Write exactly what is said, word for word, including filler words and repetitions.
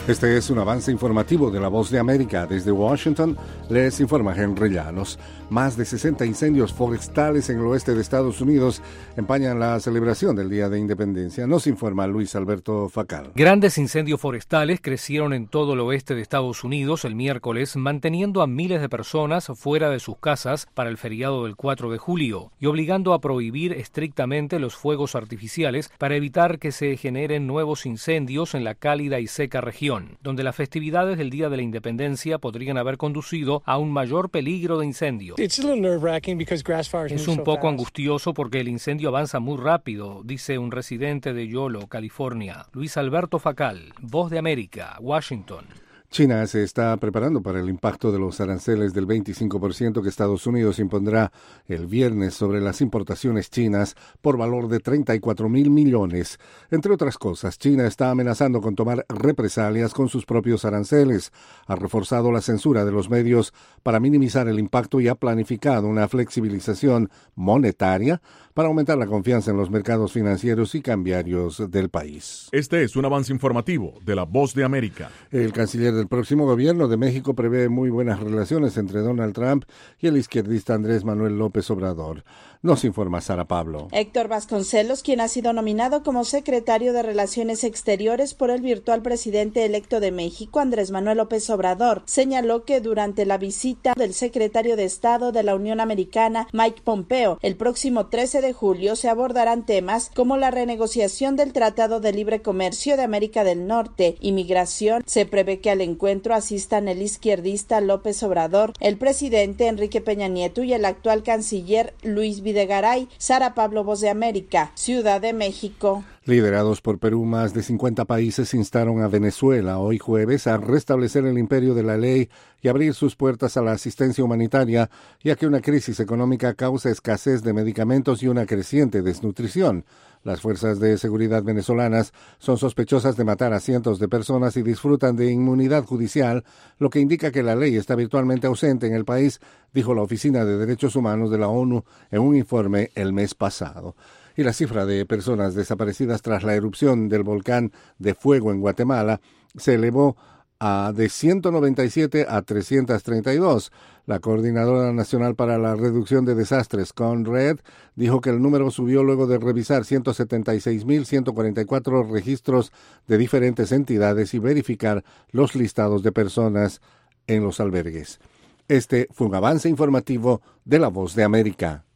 Este es un avance informativo de La Voz de América. Desde Washington les informa Henry Llanos. Más de sesenta incendios forestales en el oeste de Estados Unidos empañan la celebración del Día de Independencia. Nos informa Luis Alberto Facal. Grandes incendios forestales crecieron en todo el oeste de Estados Unidos el miércoles, manteniendo a miles de personas fuera de sus casas para el feriado del cuatro de julio y obligando a prohibir estrictamente los fuegos artificiales para evitar que se generen nuevos incendios en la cálida y seca región, donde las festividades del Día de la Independencia podrían haber conducido a un mayor peligro de incendio. Es un poco angustioso porque el incendio avanza muy rápido, dice un residente de Yolo, California. Luis Alberto Facal, Voz de América, Washington. China se está preparando para el impacto de los aranceles del veinticinco por ciento que Estados Unidos impondrá el viernes sobre las importaciones chinas por valor de treinta y cuatro mil millones. Entre otras cosas, China está amenazando con tomar represalias con sus propios aranceles, ha reforzado la censura de los medios para minimizar el impacto y ha planificado una flexibilización monetaria para aumentar la confianza en los mercados financieros y cambiarios del país. Este es un avance informativo de La Voz de América. El canciller del próximo gobierno de México prevé muy buenas relaciones entre Donald Trump y el izquierdista Andrés Manuel López Obrador. Nos informa Sara Pablo. Héctor Vasconcelos, quien ha sido nominado como secretario de Relaciones Exteriores por el virtual presidente electo de México, Andrés Manuel López Obrador, señaló que durante la visita del secretario de Estado de la Unión Americana, Mike Pompeo, el próximo trece de julio se abordarán temas como la renegociación del Tratado de Libre Comercio de América del Norte, inmigración. Se prevé que al encuentro asistan el izquierdista López Obrador, el presidente Enrique Peña Nieto y el actual canciller Luis Videgaray. Sara Pablo, Voz de América, Ciudad de México. Liderados por Perú, más de cincuenta países instaron a Venezuela hoy jueves a restablecer el imperio de la ley y abrir sus puertas a la asistencia humanitaria, ya que una crisis económica causa escasez de medicamentos y una creciente desnutrición. Las fuerzas de seguridad venezolanas son sospechosas de matar a cientos de personas y disfrutan de inmunidad judicial, lo que indica que la ley está virtualmente ausente en el país, dijo la Oficina de Derechos Humanos de la ONU en un informe el mes pasado. Y la cifra de personas desaparecidas tras la erupción del volcán de fuego en Guatemala se elevó a de ciento noventa y siete a trescientos treinta y dos. La Coordinadora Nacional para la Reducción de Desastres, CONRED, dijo que el número subió luego de revisar ciento setenta y seis mil ciento cuarenta y cuatro registros de diferentes entidades y verificar los listados de personas en los albergues. Este fue un avance informativo de La Voz de América.